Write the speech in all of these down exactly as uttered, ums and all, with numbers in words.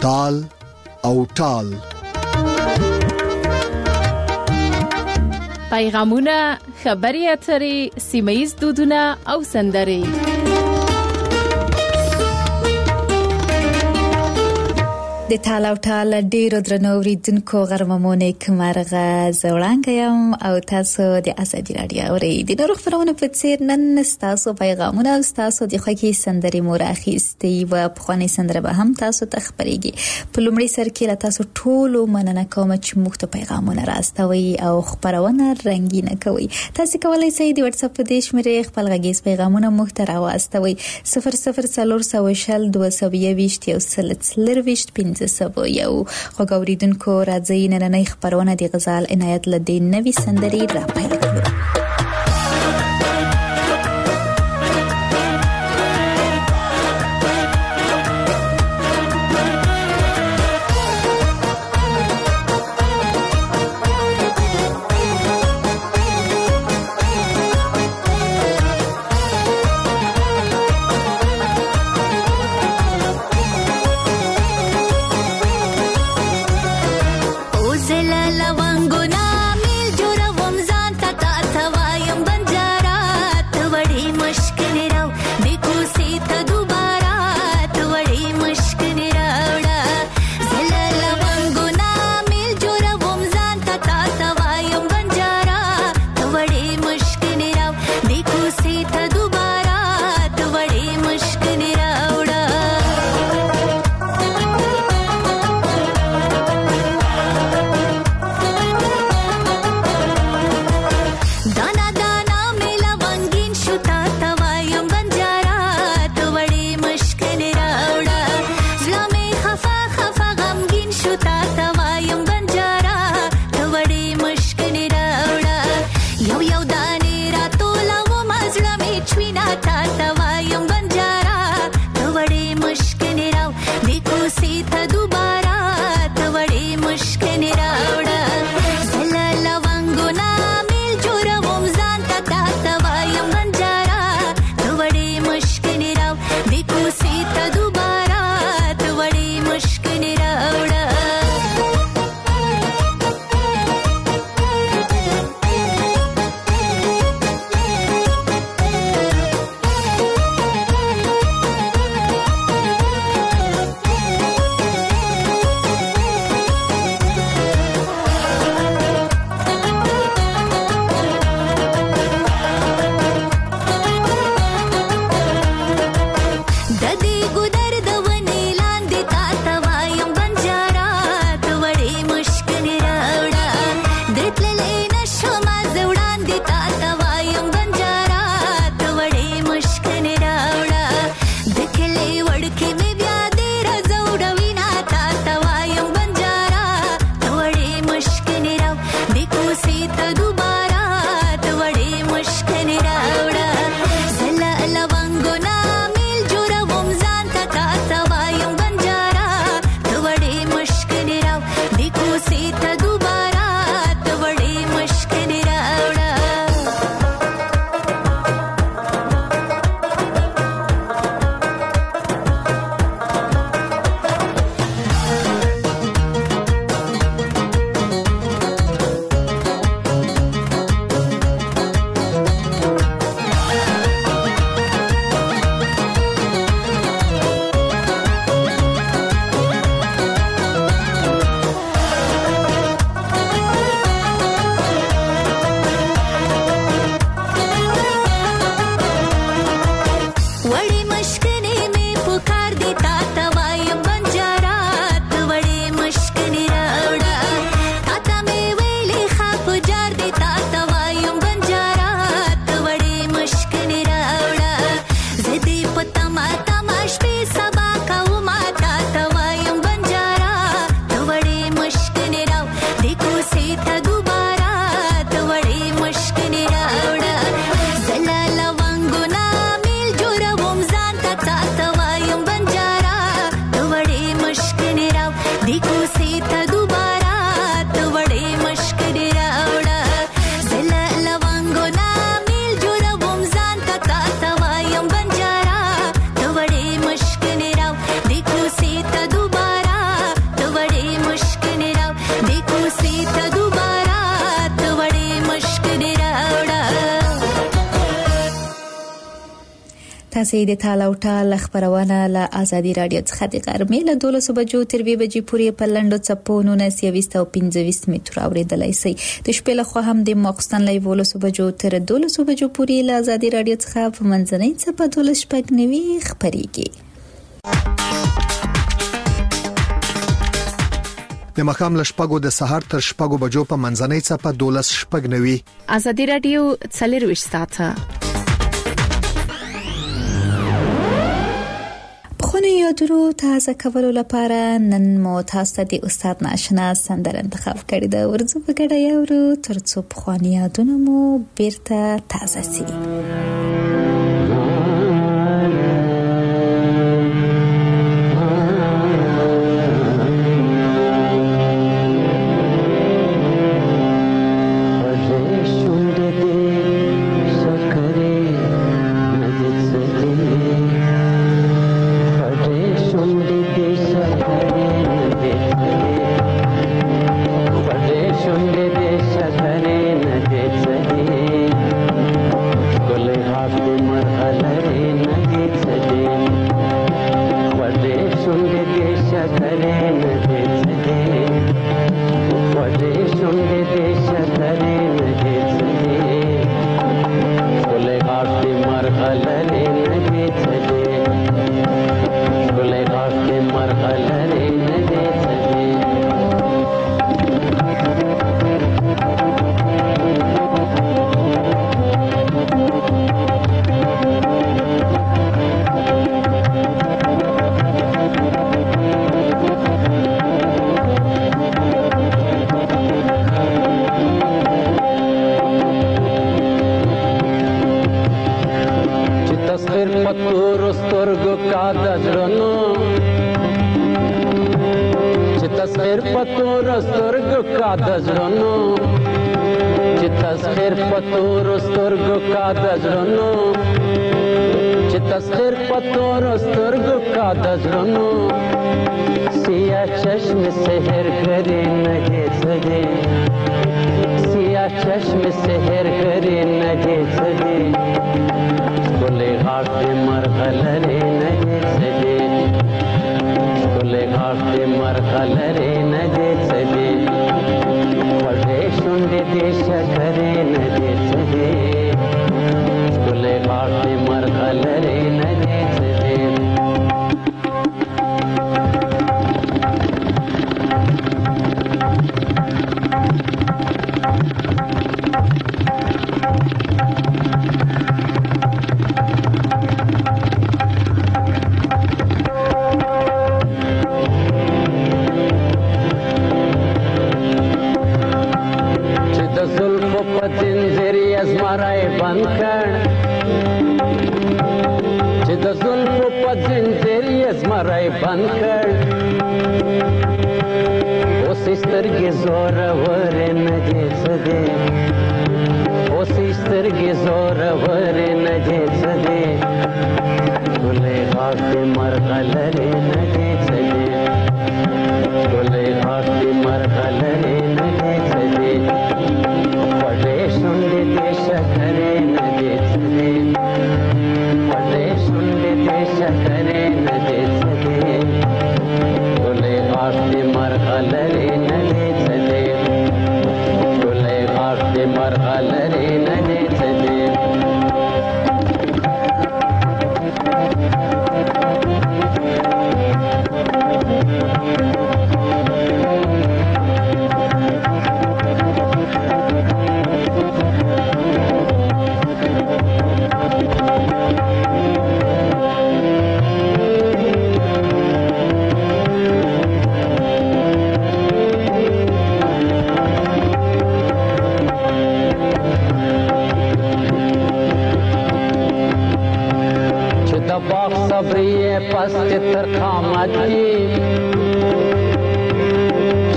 تال او ټال. پیغامونه، خبري اترې، سیمه‌ییز دودونه او سندرې. د تالاو ټال ډیرو درنو اوریدونکو غرممونه کمرغه زوړانګ یم او تاسو د ازادي رادیو اوریدونکو خبرونه په څیر نن تاسو پیغامونه او تاسو د خوږی سندرې مور اخیستي و په خوانې سندره به هم تاسو ته خبرېږي. په لومړي سر کې لا تاسو ټول مننه کوم چې موږ ته پیغامونه راستوي او خبرونه رنگینه کوي. تاسو کولای شئ د واتس اپ د شمیرې خپل غږیز پیغامونه موږ ته راوستوي صفر صفر څلور سوه شل دوه سوه یوویشت یو سل څلرویشت پنځه سبو یو خوګوریدونکو راځي نننۍ خبرونه د غزال عنایت لدې نوې سندرې را پیل کړو. تاسو د تالاو ټال خبرونه له ازادي رادیو څخه د غرمې له دولسو بجو تر دوه بجې پورې په لنډو څپو نولس او پنځه متر اوریدلای شئ. د شپې له خوا هم د ماخستن له دولسو بجو تر دولسو بجو پورې له ازادي رادیو څخه په منځنۍ څپه دولس شپږ نوي خبريږي. د مخام له شپږو د سهار تر شپږو بجو په منځنۍ څپه دولس شپږ نوي. ازادي رادیو څلور ساعته خونی یادونو تازه کولو لپاره نن مو تاسو د استاد ناشنا سندره انتخاب کړې ده. ورځو په ګډه یورو ترڅو په خونی یادونو مو بیرته تازه سي.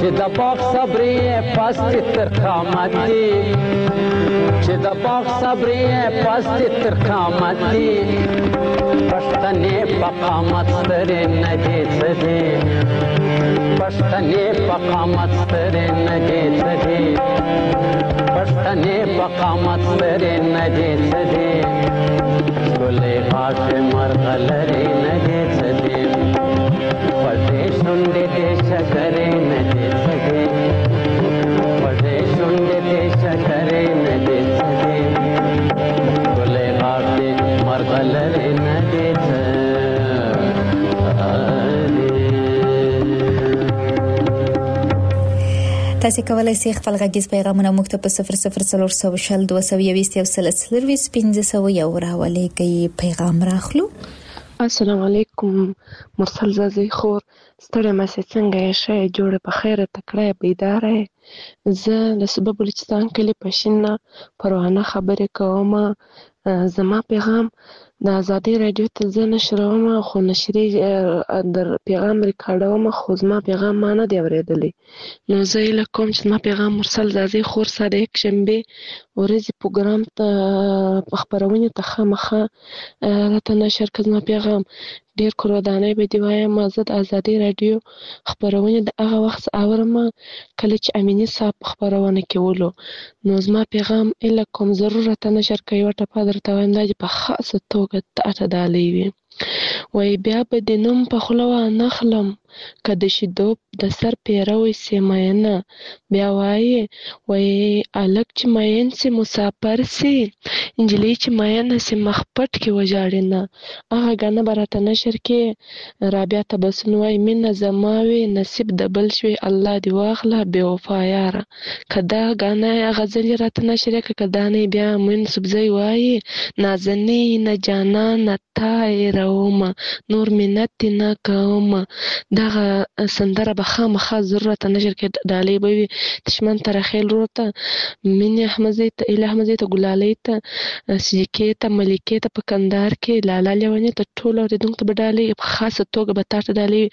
چې د باغ صبرې پاستې تر قامت دي چې د باغ صبرې پاستې تر قامت دي پښتنې په قامت سترې نه دي څه دي پښتنې په قامت سترې نه دي څه دي پښتنې په قامت سترې نه دي څه دي ګلې غاښې مرغلرې نه دي څه دي پټې شونډې دې شکرې نه دي څه دي پټې شونډې دې شکرې نه دي څه دي ګلې غاښې مرغلرې نه دي څه دي. تاسو کولای شئ خپل غږیز پیغامونه موږ ته په صفر صفر څلور سوه شل دوه سوه یوویشت یو سل څلرویشت پنځه سوه یو راولېږئ پیغام راخلو. السلام علیکم مرسل زازی خور ستړی مې څنګه یې ښه جوړه په خیره تکړه بیداره زه د صوبه بلوچستان کلی پښینه پروانه خبرې کوم. زما پیغام د ازادي رادیو ته زه نشروم خو نشري در پیغام ریکارډوم خو زما پیغام ما نه دی اورېدلی نو زه هیله کوم چې زما پیغام مرسل زازی خور سره د یکشنبې ورځې پروګرام ته خپرونې ته خامخا راته نشر کړه. زما پیغام ډېر کورودانۍ به دې وایم زه د ازادي رادیو خپرونې د هغه وخت اورم کله چې امیني صاحب خپرونه کولو نو زما پیغام هیله کوم ضرور راته نشر کړه. یوه ټپه درته وایم دا چې په خاصه توګه تاته ډالۍ وي وایي بیا به د نوم په خوله وانخلم که د شیدو د سر پیروی سي مینه بیا وایي وایي هلک چې مین سي مسافر سي نجلۍ چې مینه سي مخ پټ کې وژاړي نه هغه ګانه به راته نشر کې رابعه تبسم وایي مینه زما وي نصیب د بل شوي الله دې واخله بې وفا یاره که دا ګانه غزل یې راته نشر یې که که دا نه بیا موین سبزی وایي نازنۍ نه جانانه تا یې رومه نور منت دې نه کومه دغه سندره به خامخا ضرورت نشر کې ډالۍ به وي دشمن ترخیل ورور ته مینې احمدزۍ ته ایله احمدزۍ ته ګلالۍ ته سجکې ته ملیکې ته په کندهار کې لالا لیونۍ ته ټولو اورېدونکو ته به ډالۍ په خاصه توګه به تا ته ډالۍ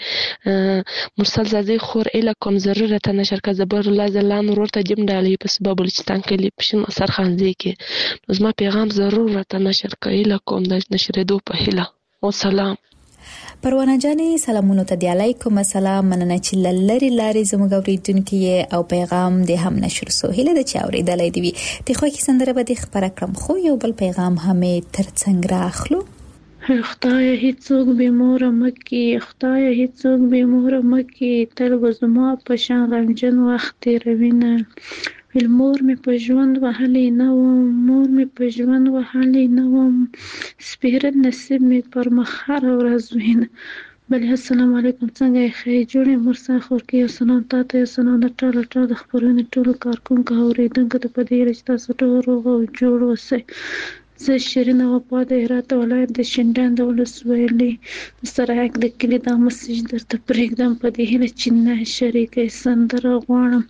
مرسل زازۍ خور ایله کوم ضرور راته نشر کړه. زبر الله ځلان ورور ته جیم ډالۍ په صوبه بلوچستان کلي پښین سرخانځۍ کې نو زما پیغام ضرور راته نشر کړه ایله کوم د نشرېدو په هیله وسلام. پروانه جانې سلامونو ته دی علیکم السلام مننه چې لری لاري زموږ اوریدونکو او پیغام دې هم نشر سو هله د چا اوریدلې دی د خو کې سندره به د خبره کړم خو یو بل پیغام هم ترڅنګ راخلو. خدای هیڅوک به مور مکي خدای هیڅوک به مور مکي تر وزما په شان غمجن وخت روینه ویل مور مې په ژوند وهلې نه وم مور مې په ژوند وهلې نه وم سپیره نصیب مې پر مخ هره ورځ وینه. بلې السلام علیکم څنګه یې ښه جوړې مرسا خور کې یو سلام تاته یو سلام د ټاله ټاله د خبرونې ټولو کارکونکو اورېدونکو ته په دې چې تاسو ټول روغ او جوړ اوسئ. زه شیرینه وفا د هرات ولایت د شینډنډ د ولسوالۍ د سرایک د کلي دا مسیج درته پرېږدم په دې هیله چې نه شریکه سندره غواړم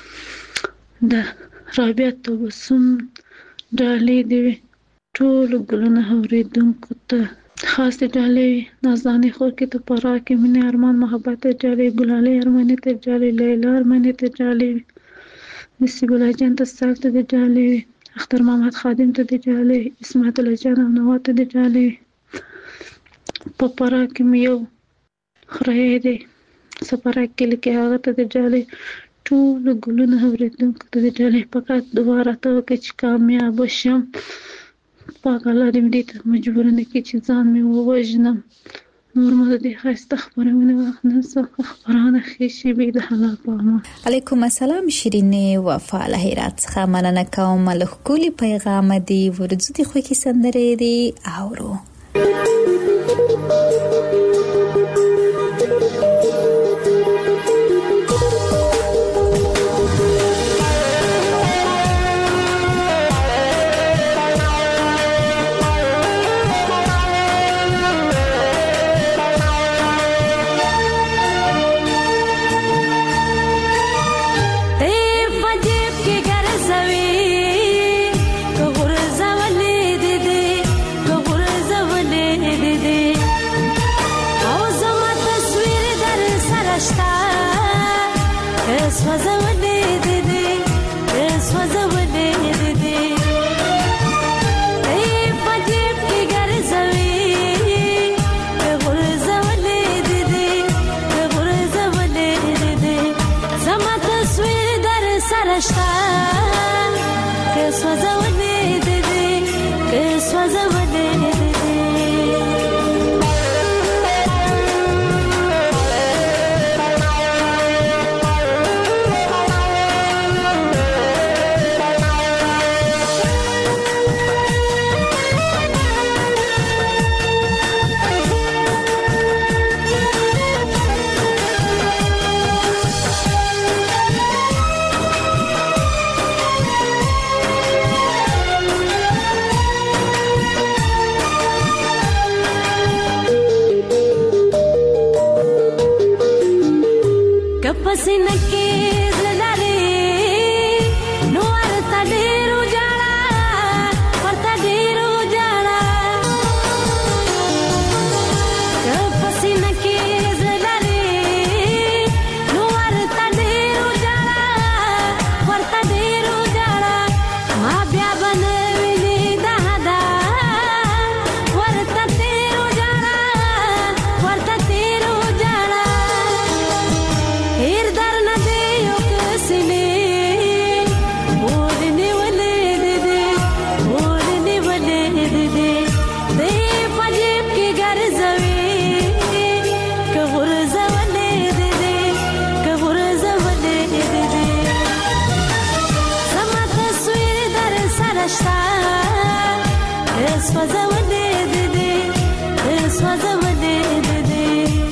د رابعه تبسم ډالۍ دې وي ټولو ګلونه اورېدونکو ته خاص ډالۍ وي نازاني خور کې ته پرا کې مینې ارمان محبت ته ډالۍ ګلالۍ ارماني ته ډالۍ لیلا ارماني ته ډالۍ وي نصیب الله جان ته سال ته ډالۍ وي اختر محمد خادم ته ډالۍ اسمت الله جان او نوا ته ډالۍ په پرا کې مې یو خره دی سپرا کې لکه هغه ته ډالۍ ټول ګلونه اورېدونکو ته ډالۍ فقط دعا راته وکړه چې کامیاب شم پاک الله دې مې ته مجبور نه کړي چې ځان مې ووژنم نور مو دې ښایسته خپرونه نن څه خبرانه ښې شېبې د حلال په امان. علیکم السلام شیرینې وفا له هرات څخه مننه کوم له ښکلي پیغام دې ورځو دې خوږې سندرې دې اورو. Baby پسینه کې زړه لري نو ورته ډېرو جاړه ورته ډېرو جاړه که پسینه کې زړه لري نو ورته ډېرو جاړه ورته ډېرو جاړه ما بیا به نه ویني دا ده ورته تېرو جاړه ورته تېرو جاړه هیر در نه دی یو کسینې اور نیولې دې دې اور نیولې دې دې دې په جیب کې ګرځوي که غورځولې دې دې که غورځولې دې دې زما تصویر در سره شته که سوځولې دې دې که سوځولې دې دې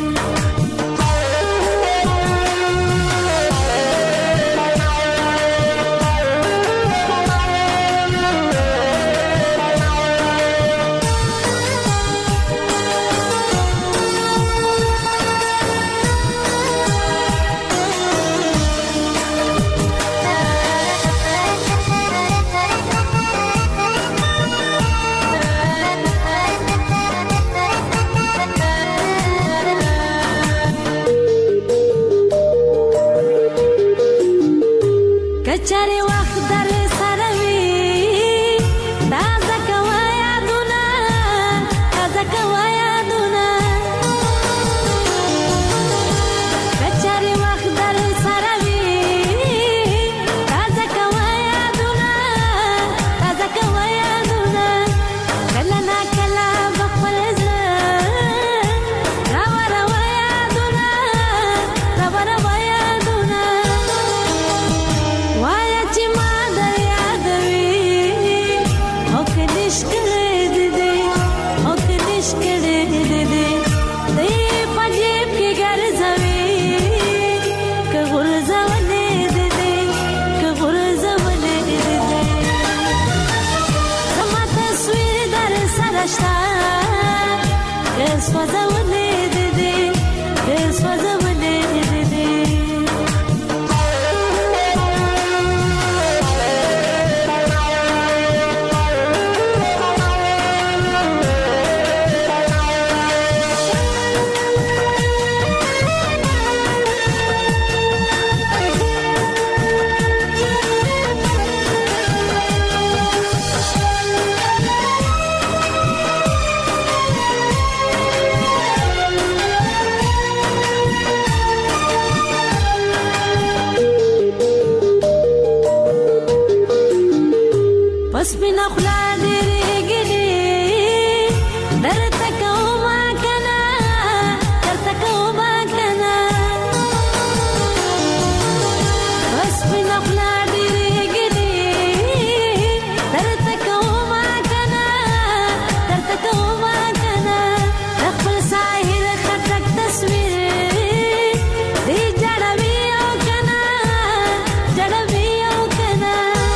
کچاري وخت در سره وي تازه کوه یادونه تازه کوه یادونه کچاري وخت در سره وي تازه کوه یادونه تازه کوه یادونه کله نا کله به خپل زړه راوروه یادونه راوروه یادونه وایا چې ما در یادوي او که نش کړې دې دې او که نش کړې دې دې دې په جیب کې ګرځوي که غورځولې دې دې که غورځولې دې دې زما تصویر در سره شته که سوځولې دې دې که سوځولې دې دې پس بنا خلا ډېرې ګلې درته کومه کنه درته کومه کنه پس بنا خلا ډېرې ګلې درته کومه کنه درته کومه کنه د خپل ساحل خټک تصویر دې جړوي او کنه جړوي او کنه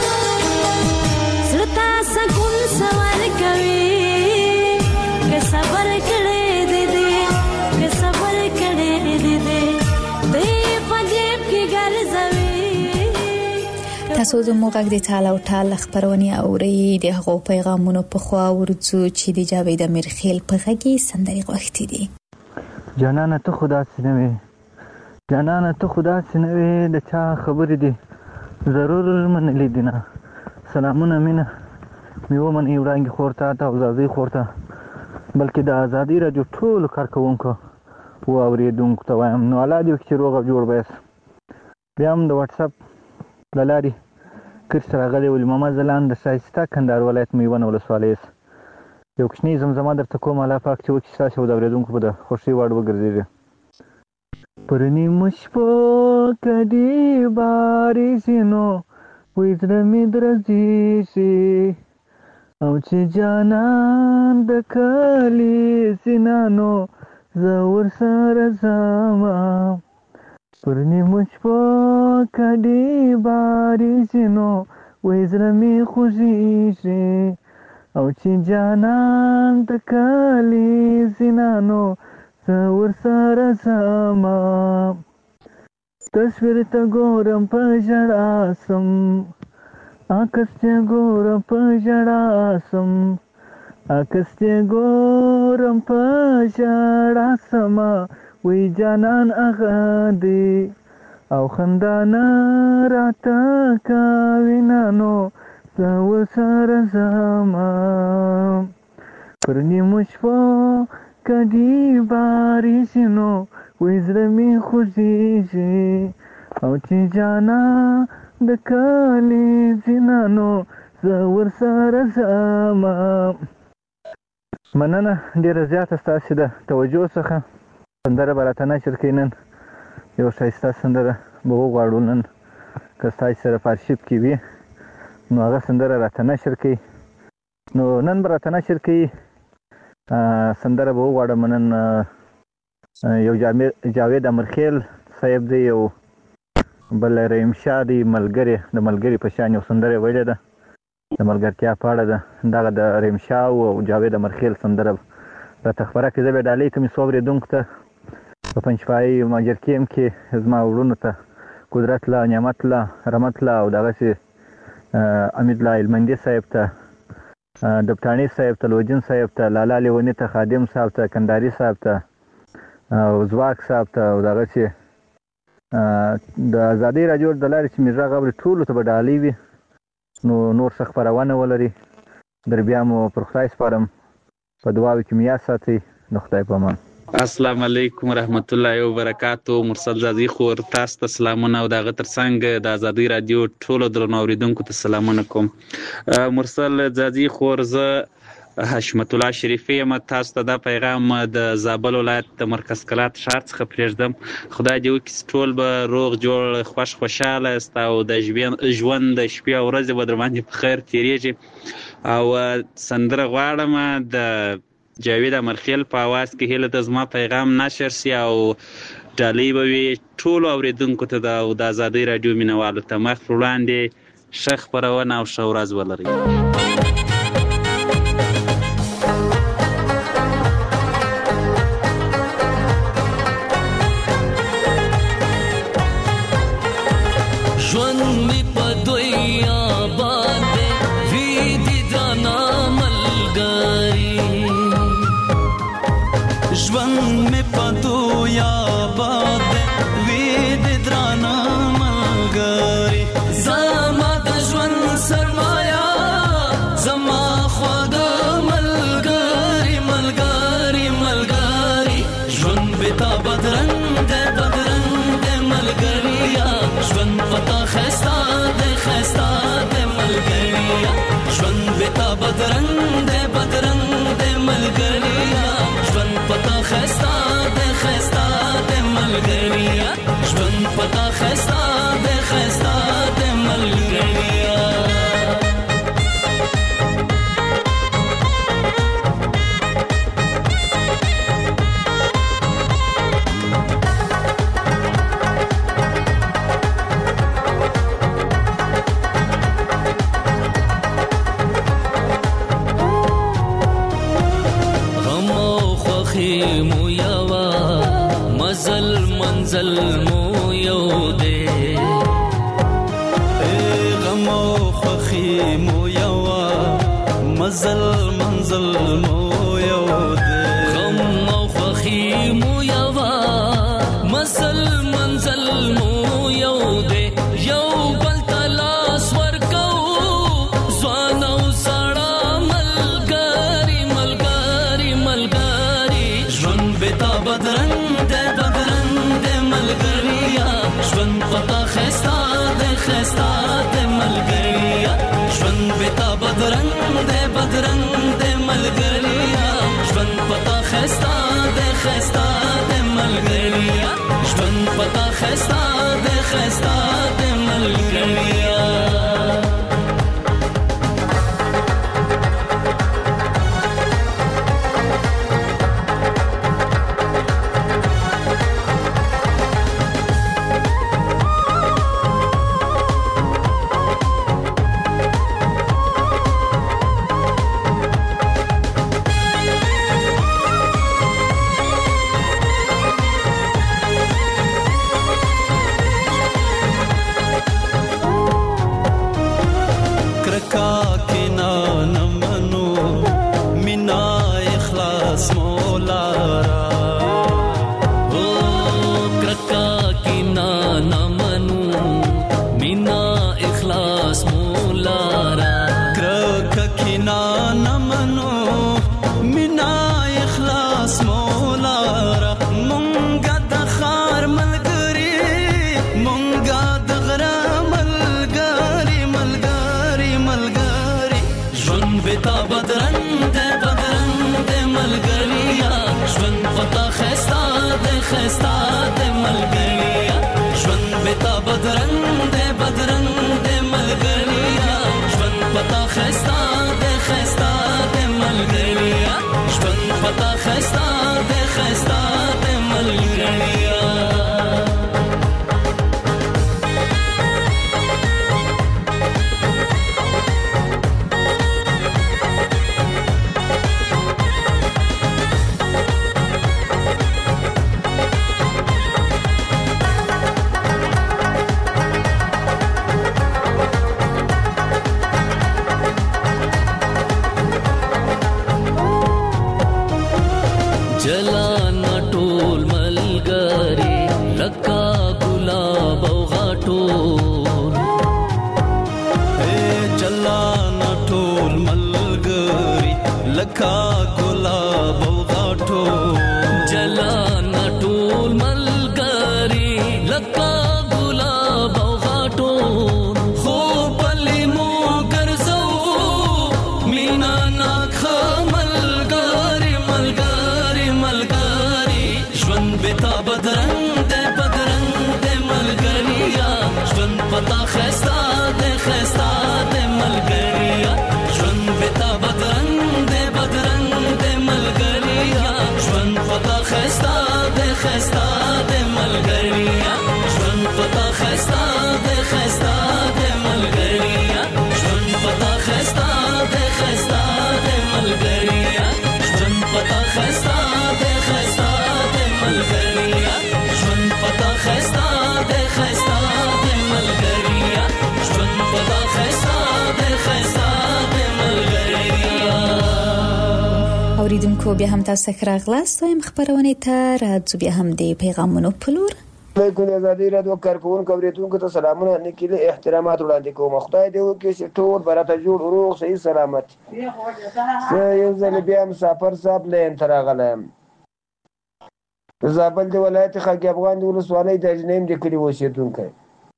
سرتا سکون سوار کوي که صبر کړې دې دې که صبر کړې دې دې دې په جیب کې ګرځوي تاسو زموږ غږ د ټال او ټال خبرونه اوري د هغو پیغامونو په خوا ورځو چې د جاوید امیرخیل په غږی سندري غوښتي دي جانانه ته خدا سينوي جانانه ته خدا سينوي د چا خبرې دي ضرور منلې دي نه سلامونه مینه میو من ایوړانګي خورته تا او زازي خورته بلکې د ازادي راډیو ټول کارکونکو او اوریدونکو ته وایم نو الله دې چې روغ جوړ بیس بیا هم د واتس اپ د لارې کر سره غلي ول محمد زلان د شایسته کندهار ولایت میوان ولسوالۍ یو کوچنی زمزمه درته کوم الله پاک چې وکړي تاسو د اوریدونکو په د خوشي وړ وګرځي پرنی مشپو کدی باري سينو وې زړه مې درځي شي او چې جانان د کلی سینانو زور سره زما پرنی مشپو کدی باري سينو وې زړه مې خوشي او چې جانان د کلی سینانو زور سره زما تصویر ته ګورم په ژړا سم عکس ته ګورم په ژړا سم عکس ته ګورم په ژړا سم وی جانان هغه دی او خندا نه راته کوي نو زه ورسره ځمه پر نیمو شپو کدی بارېږي نو وی زړه مې خوږېږي او چې جانا د کلیزې نه نو زه ورسره ځمه. مننه ډېره زیاته ستاسې د توجه څخه. سندره به راته نشر کوي نن یو ښایسته سندره به وغواړو نن که ستاسې سره په ارشیف کې وي نو هغه سندره راته نشر کوي. نو نن به راته نشر کوي سندره به وغواړم نن یو جاوید امرخیل صاحب دی یو بل رحیم شاه دی ملګری د ملګري په شان یو سندره ویلې ده د ملګرتیا په اړه ده. دغه د رحیم شاه او جاوید امرخیل سندره راته خپره کړي. زه به ډالۍ کوم څو اورېدونکو ته په پنجپایي ماجر کیم کې زما وروڼو ته قدرت الله نعمت الله رحمت الله او دغسې امید الله علمندي صاحب ته دبتاني صاحب ته لوجین صاحب ته لالا لیوني ته خادم صاحب ته کنداري صاحب ته او زواک صاحب ته او دغسې د ازادۍ راډیو د لارې چې مې غږ اوري ټولو ته به ډالۍ وي نو نور څه خپرونه ولري. در بیا مو پر خدای سپارم په دعاوو کې مې یاد ساتئ. د خدای په امان. السلام علیکم ورحمت الله وبرکاتو. مرسل زازي خور تاسو ته سلامونه او دغه ترڅنګ د ازادۍ راډیو ټولو درنو اوریدونکو ته سلامونه کوم. مرسل زازي خور زه حشمت الله شریفی یم. تاسو ته دا پیغام د زابل ولایت د مرکز کلات ښار څخه پرېږدم. خدای دې وکړي ټول به روغ جوړ خوش خوشحاله یاست او د ژوند د شپې او ورځې به در باندې په خیر تېرېږي. او سندره غواړم د جاوید امرخیل په اواز کې هیله ده زما پیغام نشر سي او ډالۍ به وي ټولو اورېدونکو ته د ازادۍ راډیو مینهوالو ته. مخ پر وړاندې ښه خپرونه او ښه ورځ ولرئ. خستا د ملګریا ژوند بتا بدرنګ د بدرنګ د ملګریا ژوند پتا خستا د خستا د ملګریا ژوند پتا خستا د خستا د ملګریا जलाना टोल मलगरी लका गुलाब औ घाटोल ए जलाना टोल मलगरी लका गुलाब औ घाटोल जलाना टोल मलगरी लका गुलाब औ घाटोल खो पली मो करजो मीना ना खमल بتا بدرنګ د بدرنګ د ملګریا ژوند پتا خستا د خستا د ملګریا ژوند بتا بدرنګ د بدرنګ د ملګریا ژوند پتا خستا د خستا د ملګریا ژوند پتا خستا د خستا د ملګریا ژوند پتا خستا د خستا د ملګریا ژوند پتا خستا د خستا ملګریا ژوند پتا خستا د خستا د ملګریا ژوند پتا خستا د خستا د ملګریا اوریدونکو بیا هم تاسو ښه راغلاست وایم خبرونه ته راځو بیا هم د پیغامونو په لور علیکم ازادي رادیو کارکونکو اوریدونکو ته سلامونه نکله احترامات وړاندې کوم خدای دې وکړي چې ټول برته جوړ روغ صحیح سلامت زه یو ځل بیا مسافر صاحب لین تر غلم زابل دی ولایت خاک افغان دی ولسوالۍ د اجنیم د کلی اوسېدونکی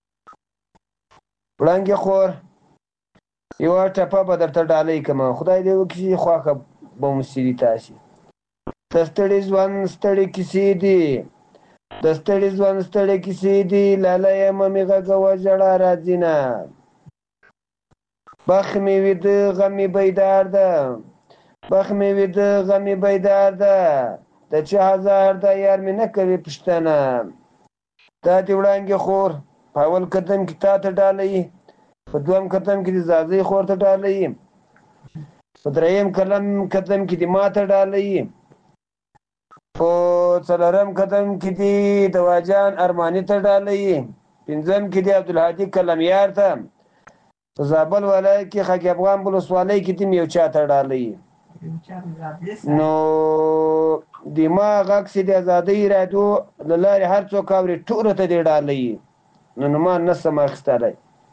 وړانګې خور یوه ټپه به درته ډالۍ کړم خدای دې وکړي خواښه به مو سي تاسې د ستړي ژوند ستړې کیسې دي د ستړي ژوند ستړې کیسې دي لاله یم مې غږوه ژړا راځي نه بخ مې ویده غم مې بیدار ده بخ مې ویده غم مې بیدار ده د چه هزار دا یار مې نه کوي پښتنه دا دې وړانګې خور په اول قدم کې تا ته ډالۍ په دویم قدم کې د زازۍ خور ته ډالۍ په دریم قلم قدم کې د ما ته ډالۍ په څلورم قدم کې د دواجان ارماني ته ډالۍ پنځم کې د عبدالهادي کلمیار ته په زابل ولایت کې خاک افغان ولسوالۍ کې د یو چا ته ډالۍ نو د ما غږ چې د ازادۍ راډیو له لارې هر څوک اوري ټولو ته دې ډالۍ نو نو ما نه سم اخیستلی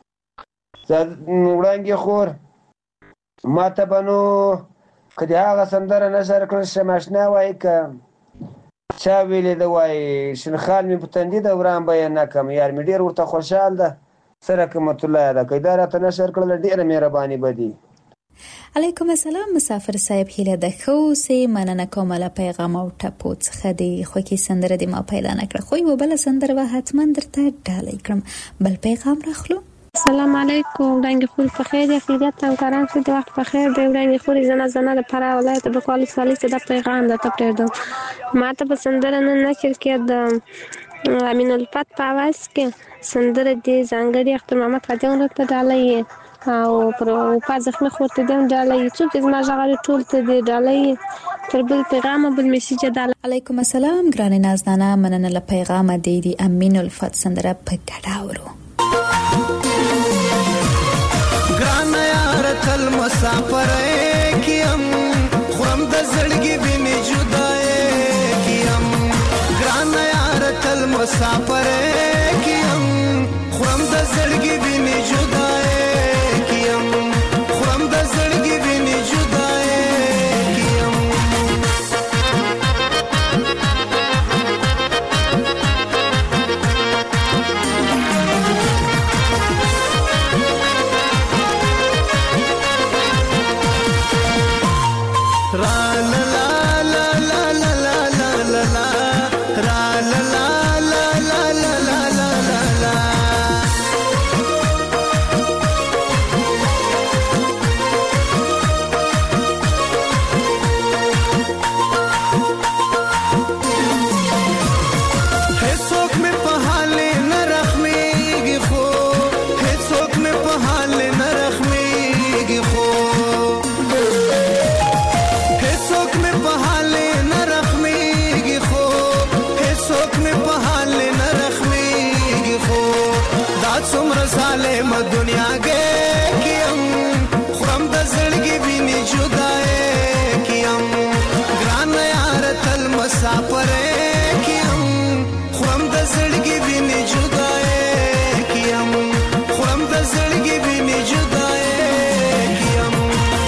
وړانګې خور ما ته به نو که د هغه سندره نشر کړل شم اشنا وایي که چا ویلې ده وایي شنخال مې په تندي ده وران به یې نه کړم یار مې ډېر ورته خوشحال ده څه رقمت الله ده که دا راته نشر کړله ډېره مهرباني به دي علیکم السلام مسافر صاحب هیله ده ښه اوسئ مننه کوم له پیغام او ټپو څخه د خوږې سندره د ما پیدا نه کړه خو یوه بله سندره به حتما درته ډالۍ کړم بل پیغام راخلو السلام علیکم وړانګې خورې په خیر یې خیریت همکاران ښه د وخت په خیر دی وړانګې خورې زنه زنه د فراه ولایت د بکوال ولسوالۍ څخه دا پیغام درته پرېږدم ما ته به سندره نن نشر کې د امین الفت په اواز کې سندره د ځانګړي اختر محمد خادم ورته ډالۍ او پر په زخمه خورته دم ډالۍ څوک چې ما ژغوري ټول ته دی ډالۍ تر بل پیغام بل میسیج ډالۍ علیکم السلام ګرانې نازنانه مننه له پیغام دی د امین الفت سندره په ګډا ورو ګران یار تل مسافر کیم خرم د زړګي ویني جدای کیم ګران یار تل مسافر کیم خرم د زړګي ویني جدای را ظالم دنیا کې کیم خورم د زړګي ویني جدای کیم ګران یار تل مسافر کیم خورم د زړګي ویني جدای کیم خورم د زړګي ویني جدای کیم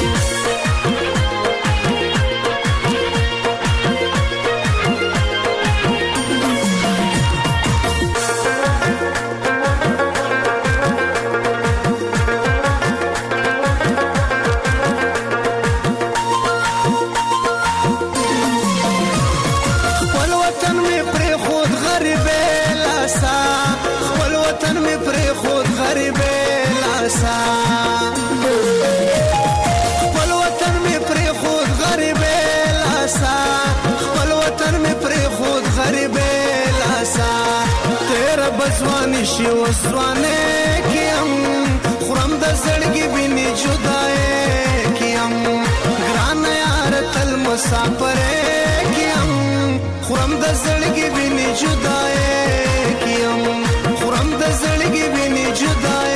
خپل وطن می پر خود غریب لاسا خپل وطن می پر خود غریب لاسا تیرا بزوانی شی وسوانه کیم خورم د زړګي ویني جدای کیم ګران یار تل مسافر کیم خورم د زړګي ویني جدای کیم خورم د زړګي ویني جدای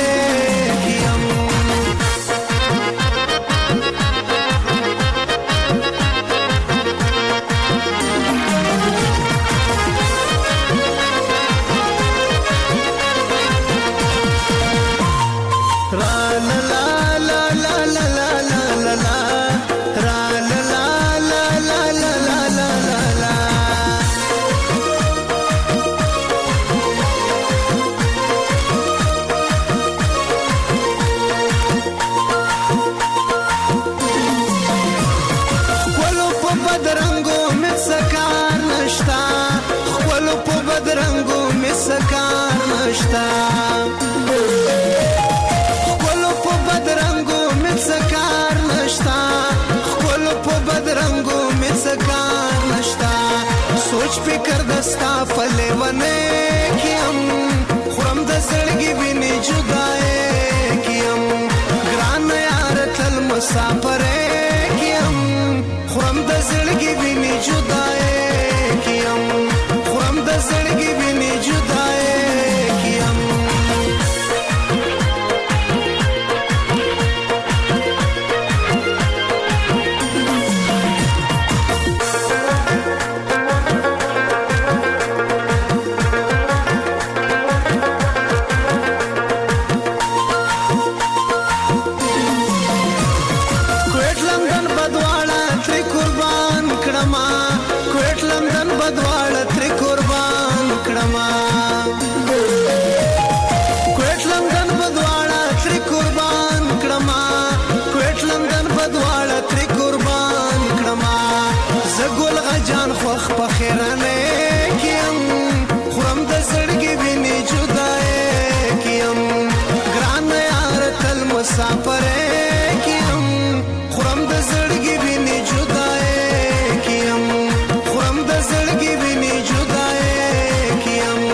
سوچ فکر دستا پلیونه کیم خورم د زړګي ویني جدای کیم ګران یار تل مسافر کیم خورم د زړګي ویني جدای کیم خورم د زړګي ویني جدای کیم خوخ پخیرانه کیم خورم د زړګي ویني جدای کیم ګران یار تل مسافر کیم خورم د زړګي ویني جدای کیم خورم د زړګي ویني جدای کیم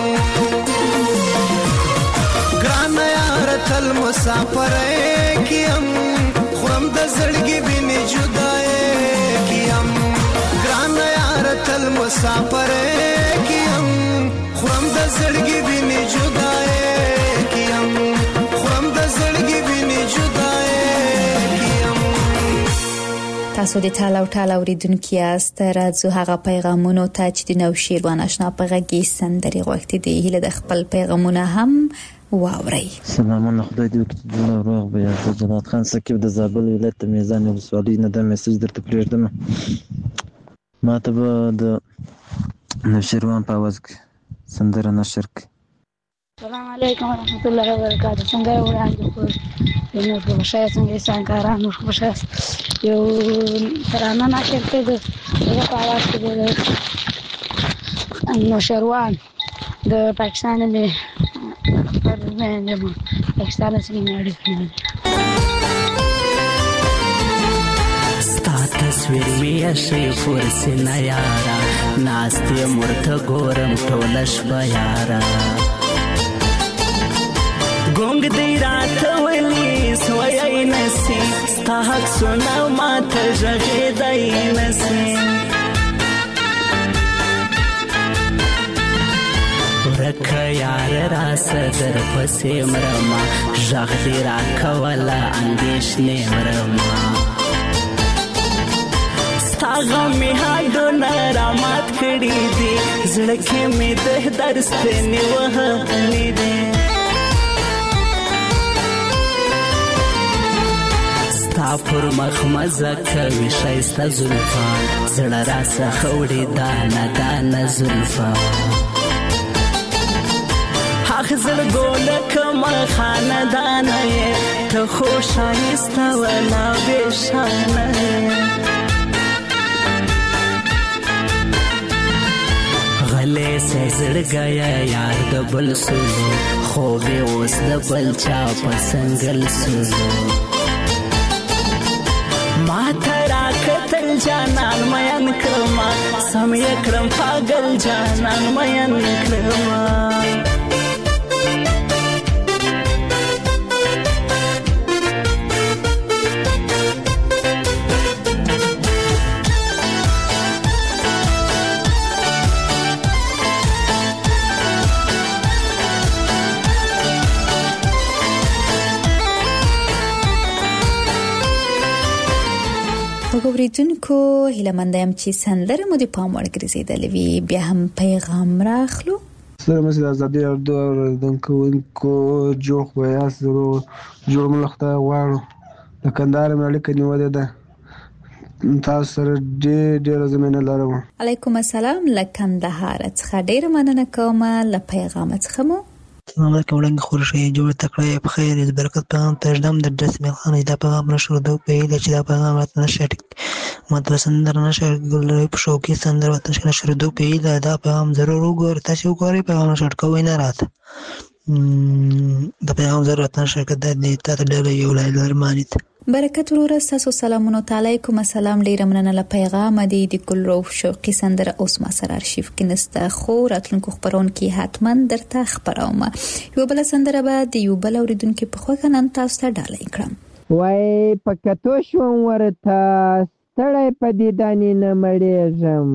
ګران یار تل مسافر کیم خورم د زړګي ویني جدای کیم تل مسافر کیم خورم د زړګي ویني جدای کیم خورم د زړګي ویني جدای کیم تاسو د ټاله او ټاله اوریدونکو یاست راځو هغه پیغامونو ته چې د نو شیروان آشنا په غږی سندري غوښتي دي هله د خپل پیغامونه هم واوري. سلامونه خدای دې وکړي د روغ بیا د جنات خان سکیب د زابل ولایت میزان ولسوالۍ نه د میسج درته پریږدم ما ته به د نوشیروان په आवाज کې سندره نشر کړي. السلام علیکم ورحمت الله وبرکاته. څنګه یې وړاندې کړ نو په شای څنګه څنګه نو په شای یو ترانه نشر کړي د په आवाज کې د نوشیروان د پاکستان نه پر نه پاکستان سره نه تصویر می شي فرسنا یارا ناستې مرته ګورم ټولش بیارا ګونګ دی رات ولي سوي نسي ستا حق سنا ما ته ژغې دی نسي ورکه یار راسه در پسې مرما ژغ دې راکوله اندېښنې مرما ستا غم مې هډونه رامات کړي دي زړه کې مې د درستنې وهلې دي ستا پر مخ مزه کوي ښایسته زلفان زړه راڅخه وړي دانه دانه زلفان هغه زړګو لکه خاندانه یې ته خو ښایسته ولا بېشانه یې غلی سې زړګیه یار د بل سولو خوب یې اوس د بل چا په سنګل سولو ما ته راکتل جانان مین کړما سم یې کړم پاگل جانان مین کړما وګورئدونکو هیله مند یم چې سندره مو د پام وړ ګرځېدلې وي بیا هم پیغام راخلو سره مسله ازادي اردو اوریدونکو جوړ خو یاست ضرور جوړ ملخته غواړو د کندهار مې اړیکه نیولې ده تاسو سره ډېر ډېر زمینه لرم علیکم السلام له کندهار څخه ډېر مننه کوم له پیغام څخه مو السلام علیکم وړاندې خورشي جوړ تکړه په خیر د برکت پیغام تجدم د درس میخان دا پیغام نشو دو په دې چې دا پیغام راته نشه ماته سندر نشه ګل په شو کې سندر وته نشه دو په دې دا پیغام ضرور وګور تاسو وګورئ پیغام نشه کوی نه راته دا پیغام ضرورت نشه کده دې ته ډېر یو لای لرمانیت برکت ورور تاسو سلامونه علیکم السلام ډیر مننه له پیغام دی د ګل روح شوقي سندره اوس ما سره ارشیف کې نسته خو راتلونکو خبرون کې حتما درته خبروم یو بل سندره به د یو بل اوریدونکو په خو کنن تاسو ته ډالۍ کړم وای پکتو شوم ورته ستړی په دې دانې نه مړېږم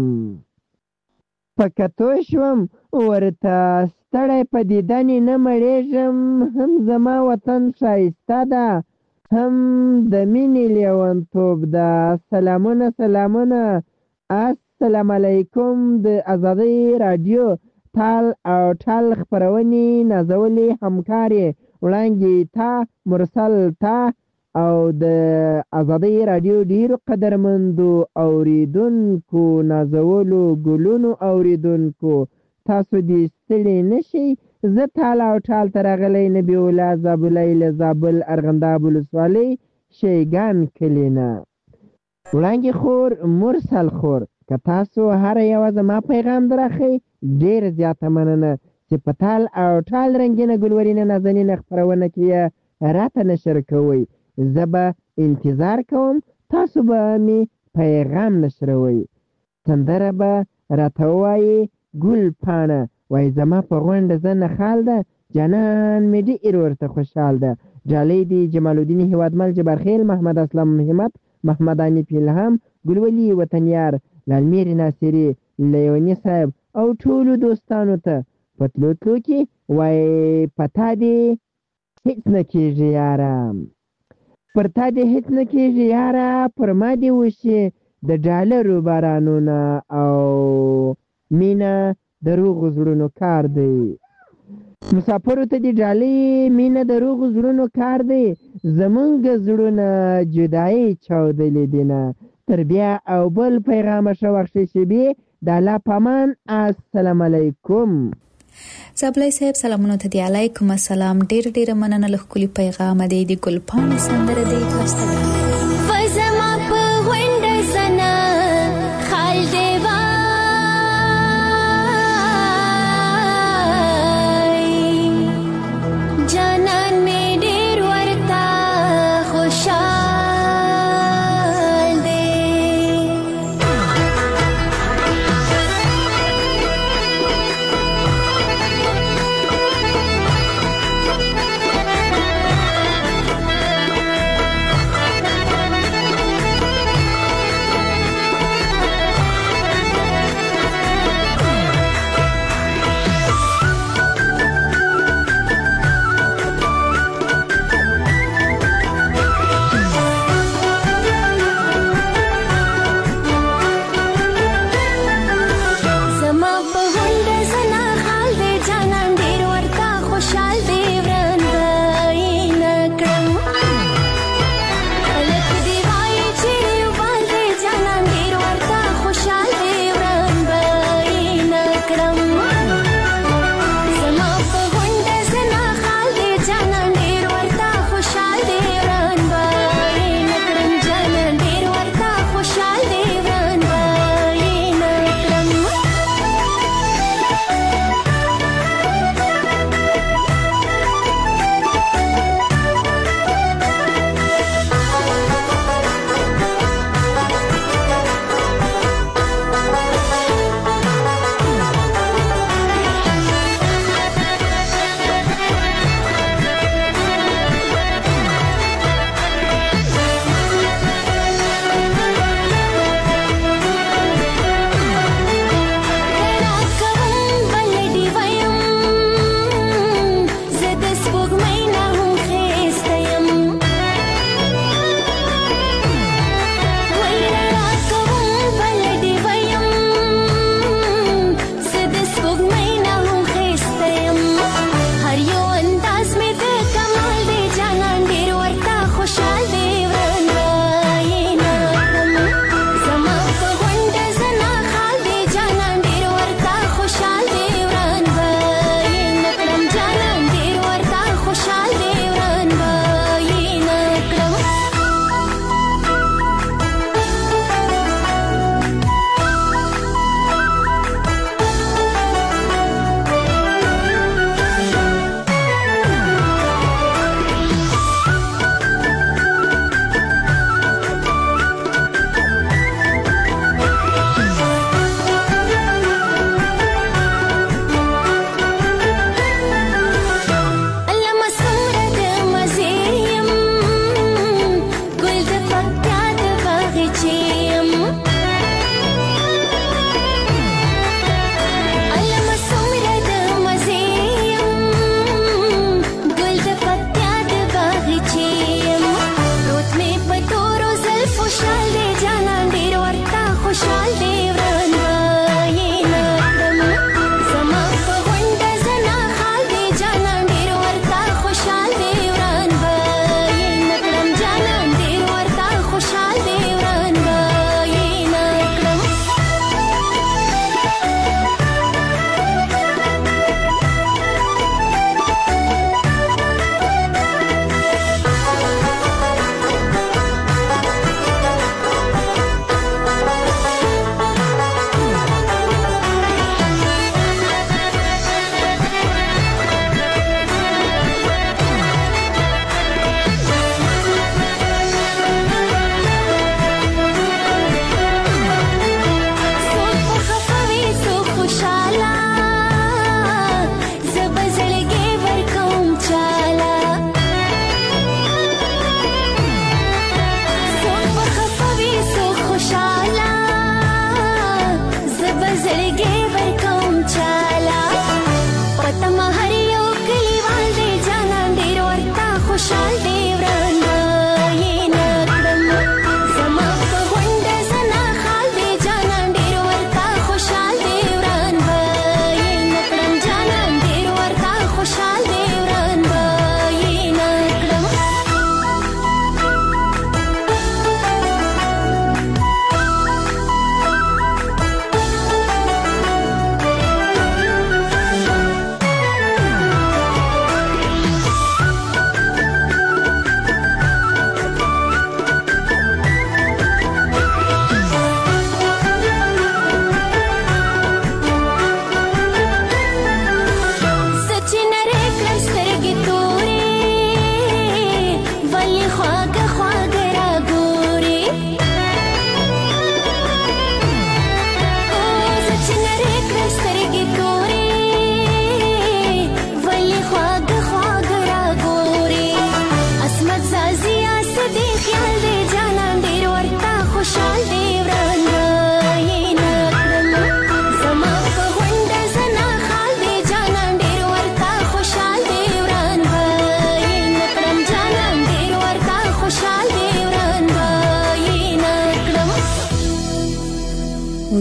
پکتو شوم ورته ستړی په دې دانې نه مړېږم هم زما وطن ښایسته ده هم د مینې لیونتوب ده سلامونه سلامونه السلام علیکم د ازادۍ رادیو تال او ټال خپرونې نازولې همکارې وړاندې تا مرسل تا او د ازادۍ رادیو ډیرو قدرمندو اوریدونکو نازولو ګلونو اوریدونکو تاسو دې ستړي نشئ زه تال او ټال ته راغلی نبي الله زابلی له زابل ارغنداب ولسوالۍ شیګان کلي نه وړانګې خور مرسل خور که تاسو هره یوه زما پیغام درخئ ډېره زیاته مننه چې په تال او ټال رنګینه ګلورینه نازنینه خپرونه کې یې راته نشر کوئ زه به انتظار کوم تاسو به مې پیغام نشروئ سندره به راته ووایي ګل پاڼه وای زما په غونډه زه نخال ده جانان مې ډېر ورته خوشحال ده جالۍ دي جمال الدین هیوادمل جبارخیل محمد اسلام همت محمد انیف الهام ګلولي وطنیار لالمیر ناصري لیونی صاحب او ټولو دوستانو ته په تلو تلو کې وای پتا دې هیڅ نه کېږي یاره پر تا دې هیڅ نه کېږي یاره پر ما دې وشي د ډالرو بارانونه او مینه د روغو زړونو کار دی مسافرو ته د ډالۍ مینه د روغو زړونو کار دی زمونږ زړونه جدایي چاودلې دینه تر بیا او بل پیغام شوخشي شبي د الله پامان السلام علیکم زابلی صاحب سلامونه ته دی علیکم السلام ډیر ډیر مننه له خولي پیغام دی د ګلپان سندره دی تاسو ته فزما په وینډ زنه خال دی جانان می ډیر ورتا خوشحال دی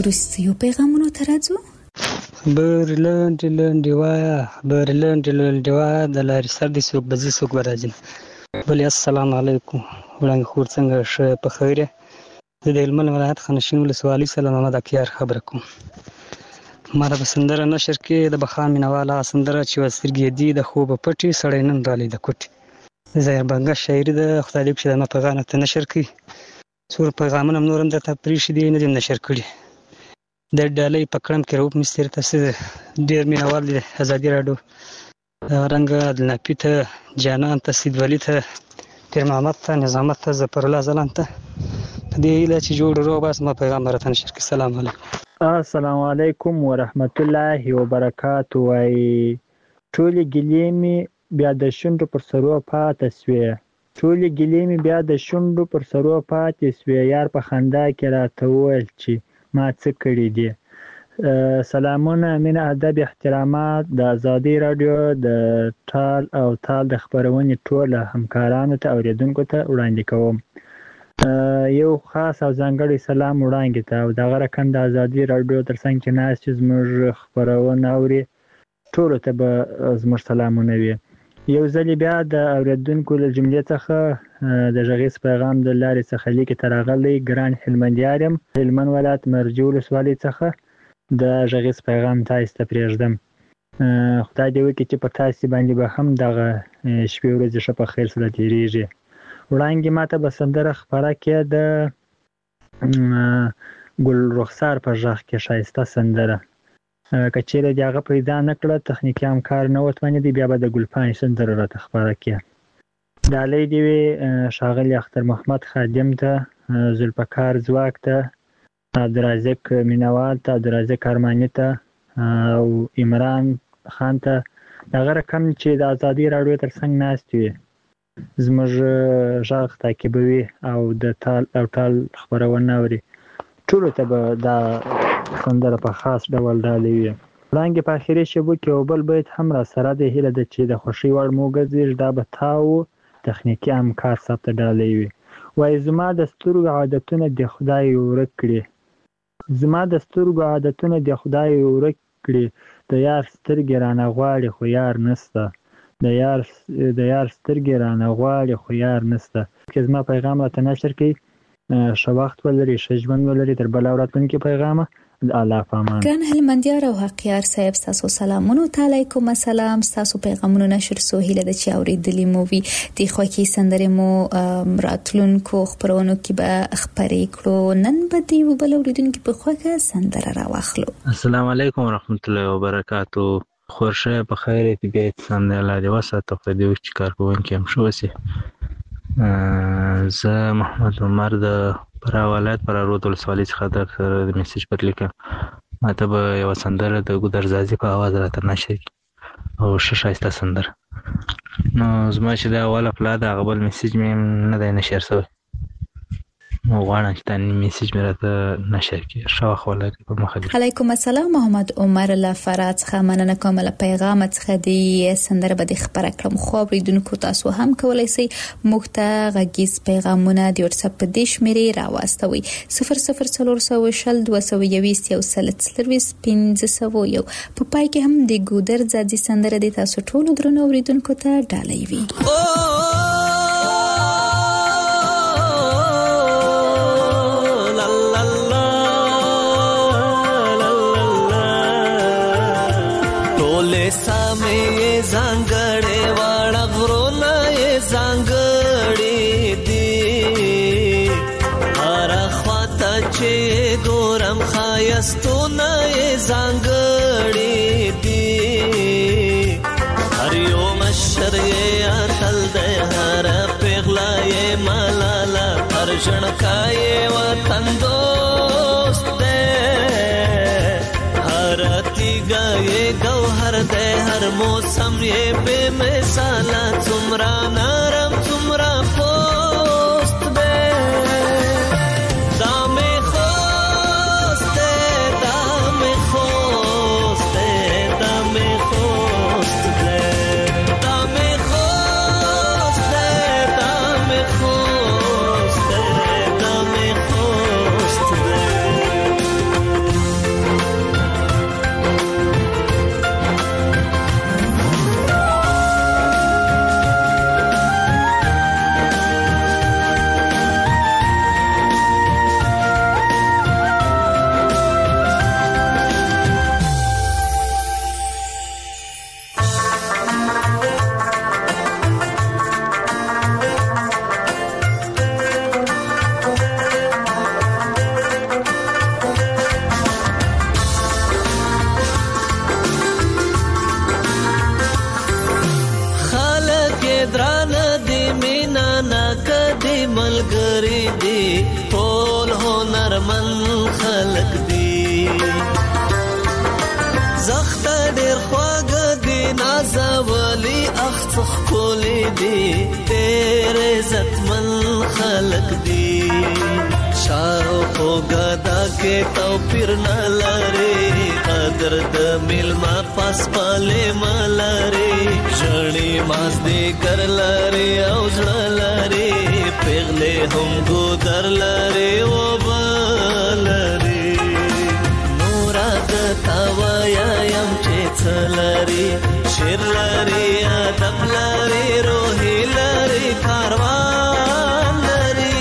وروستیو پیغامونو ته راځو. خبرې لنډې لنډې وایه خبرې لنډې لنډې وایه د لارې سر دې څوک به ځي څوک به راځي. بلې السلام علیکم وړانګې خور څنګه ښه په خیر یې؟ زه د هلمند ولایت خانشین ولسوالۍ سلام محمد اکیار خبره کوم. ما د به سندره نشر کې د بخا مینهواله سندره چې وه سترګې دي د خوبه پټې سړی نن رالی د کوټې د ظاهر بنګه شاعري ده. خدای دې چې دا ما پیغام ته نشر کړي. څور پیغامونه هم نور هم درته پرېښي دي نه دي نشر کړي. د ډالۍ په کړم کې رؤف مستر ته ډېر مینهوال دی ازادي راډیو رنګه عبدالنافي ته جانان ته سید ولی ته پیر محمد ته نظامت ته ظفرالله ځلان ته په دې هیله چې جوړ روغ بس ما پیغام راته نشر کړي. سلام علیکم. السلام علیکم ورحمت الله وبرکاتو. وایي ټولې ګیلې مې بیا د شونډو پر سرو پاتې سوې ټولې ګیلې مې بیا د شونډو پر سرو پاتې سوې یار په خندا کې راته وویل چې ما څه کړي دي. سلامونه مینه ادب احترامات د ازادي راډیو د ټال او تال د خپرونې ټوله همکارانو ته اوریدونکو ته وړاندې کوم. یو خاص او ځانګړی سلام وړاندې ته او دغه رقم د ازادي راډیو تر څنګ چې ناست چې زموږ خپرونه اوري ټولو ته به زموږ سلامونه وي. یو ځل بیا د اوریدونکو له جملې څخه د غږیز پیغام د لارې څخه لیکې ته راغلی ګران هلمندیار یم هلمند ولایت مرجو ولسوالۍ څخه د غږیز پیغام تاسو ته پرېږدم. خدای دې وکړي چې په تاسو باندې به هم دغه شپې ورځې ښه په خیر سره تېرېږي. وړاندې ماته به سندره خپره کړې د ګل رخسار په غږ کې ښایسته سندره. که چیرې د هغه پیدا نه کړه تخنیکي همکار نه وتوانېدی بیا به د ګلپاڼې سندره راته خپره کړې. ډالۍ دې وي ښاغلي اختر محمد خادم ته ذوالفقار ځواک ته عبدالرازق مینوال ته عبدالرازق ارماني ته او عمران خان ته دغه رقم چې د ازادي راډیو تر څنګ ناست وي زموږ غږ تعقیبوي او د تال او ټال خپرونه اوري ټولو ته به دا سندره په خاص ډول ډالۍ وي. وړاندې په اخري شیبو کې یو بل بیت هم را سره دی هیله ده چې د خوښۍ وړ مو وګرځېږي دا به تا و تخنیکي همکار صاحب ته ډالۍ وي. وایي زما د سترګو عادتونه د خدای ورک کړي زما د سترګو عادتونه د خدای ورک کړي د یار سترګې رانه غواړي خو یار نسته د یار د یار سترګې رانه غواړي خو یار نسته. که زما پیغام راته نشر کړي ښه وخت ولري ښه ژوند ولري تر بله راتلونکي پیغامه الله پامان. ګران هلمندیار او حقیار صاحب ستاسو سلامونو ته علیکم السلام. ستاسو پیغامونو نشر سو هیله ده چې اوریدلي مو وي. د خوښۍ سندرې مو راتلونکو خپرونو کې به خپرې کړو. نن به د یو بل اوریدونکي په خوښه سندره راواخلو. السلام علیکم ورحمت الله وبرکاتو. خورشه په خیر طبیعت سم الله دې وساتو خدای دې وکړي چې کارکوونکي هم ښه وسي. زه محمد عمر د فراه ولایت فراه رود ولسوالۍ څخه درته د میسج پر لیکم. ماته به یوه سندره د ګودرزازي په اواز راته نشر کړي او ښه ښایسته سندره. نو زما چې دا اوله پلا ده هغه بل میسج مې نه دی نشر شوی نو غواړم چې دا میسج مې راته نشر کړي. ښه وخت ولرئ په مخه دې. علیکم السلام محمد عمر له فراه څخه مننه کوم له پیغام څخه د سندره به د خبره کړم خو اوریدونکو تاسو هم کولای شئ موږ ته غږیز پیغامونه د واتساپ په دې شمېرې راواستوئ صفر صفر څلور سوه شل دوه سوه یویشت یو سل څلرویشت پنځه سوه یو. په پای کې هم د ګودرزازي سندره د تاسو ټولو درنو اوریدونکو ته ډالۍ وي. سامې زنګړې واړه غرونه یې زنګړې دي هر خواته چې ګورم ښایستونه یې زنګړې دي هر یو مشر یې اتل دی هر پیغله یې ملاله هر ژړکا یې وطن دوست دی هر تیګه یې گوهر دے ہر موسم یہ بے مثالا څومره نرم څومره پوست دے دامې خوست دے دامې خوست دے دامې خوست دے دامې خوست دے دامې خوست دے دامې خوست دے ملګری دی ټول هنرمن خلق دی زخت ډیر خواږه دی نازولی اخڅ ښکلی دی ډیر عزتمن خلق دی شاو خوږه دا کې توپیر نه لري قدر د میلمه پاس پالې ملري ژړې مازدیګر لري او زړه لري پیغلې هم ګودر لري اوبه لري نوره درته وایم چې څه لري شعر لري ادب لري روحي لري کاروان لري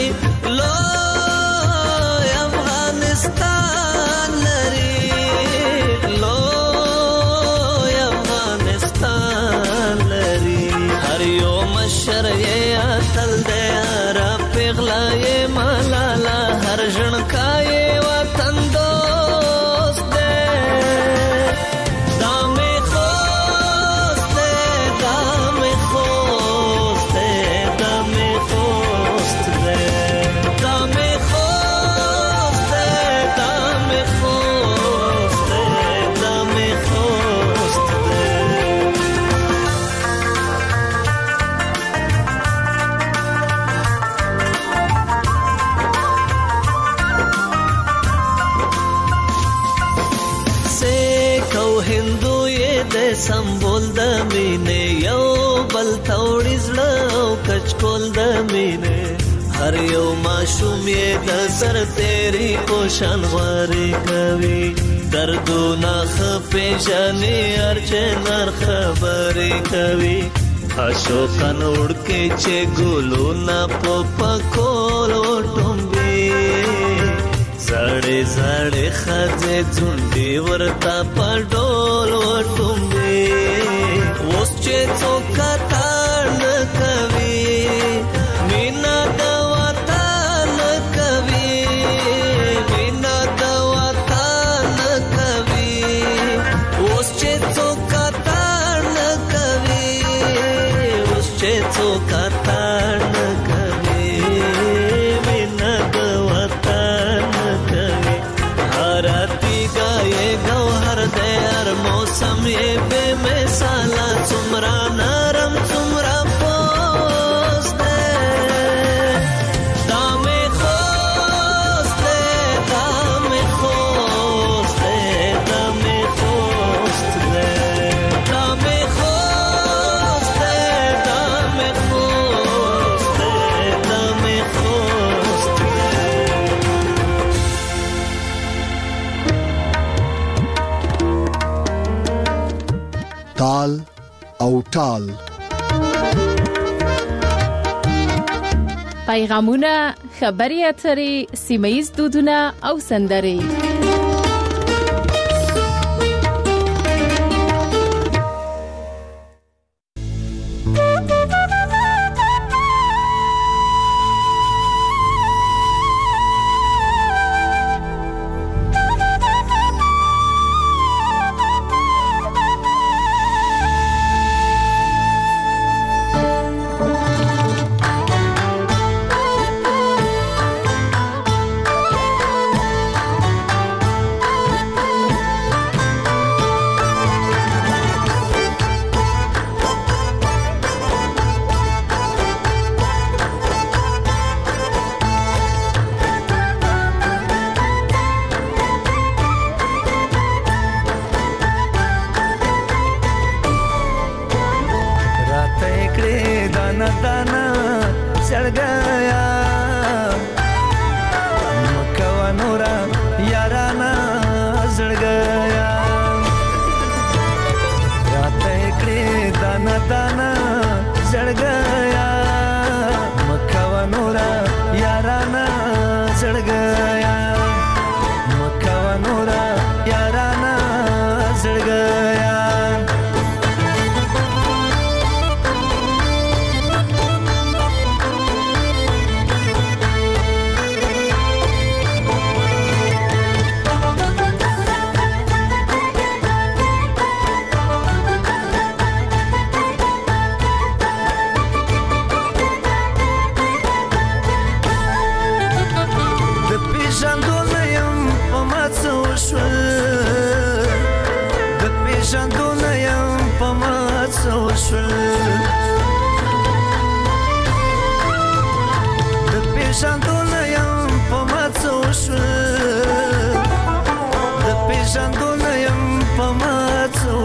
لوی افغانستان لري لوی افغانستان لري هر یو مشر یې اتل دی هر پیغله یې ملاله هر ژڼکا یې وطن دوست دی دا مې خوست دی دا مې خوست دی دا مې خوست دی دا مې خوست دی دا مې خوست دی دا مې خوست دی سیک او هندو یې د سمبول د مینې یو بل توړي زړه او کچکول د مینې هر یو ماشوم یې د سر تیری په شان غوارې کوي دردونه ښه پېژني هر چې نر خبرې کوي اشوکن وړکې چې ګلونه په پکول وټومبي زړې زړې ښځې ځونډې ورته په ډول وټومبي اوس چې څوک کتار نه کوي مینه د وطن کوي مینه د وطن کوي اوس چې څوک کتار نه کوي اوس چې څوک کتار نه کوي مینه د وطن کوي هر تیګه یې ګوهر دی هر موسم یې بې مثاله څومره نرم څومره پوست دی دا مې خوست دی دا مې خوست دی دا مې خوست دی دا مې خوست دی دا مې خوست دی دا مې خوست دی تال او ټال پیغامونه خبري اترې سیمه‌ییز دودونه او سندرې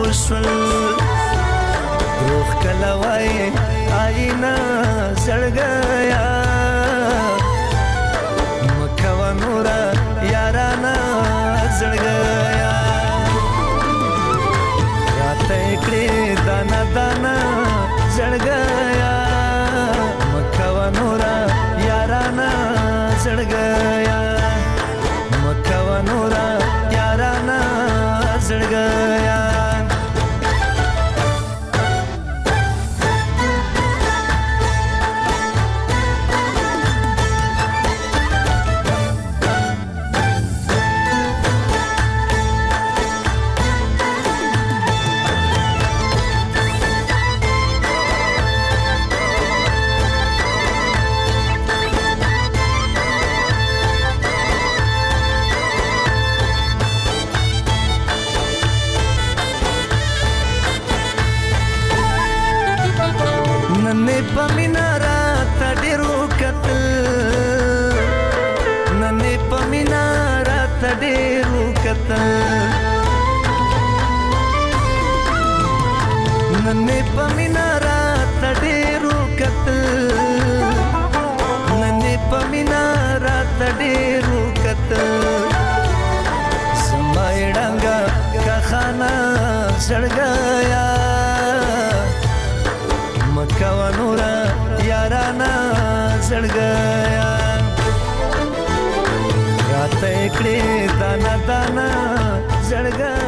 شول روح کلوای آینا زړګیا مکوا نورا یارانا زړګیا راته کړې دانا دانا زړګیا مکوا نورا یارانا زړګیا مکوا نورا یارانا زړګیا ننې پمینا رات ډېرو کتل ننې پمینا رات ډېرو کتل ننې پمینا رات ډېرو کتل ننې پمینا رات ډېرو کتل سمای ډنګا کا خانا زړګیا مکوا نورا یارانا زړګیا راته کړې دانا دانا زړګیا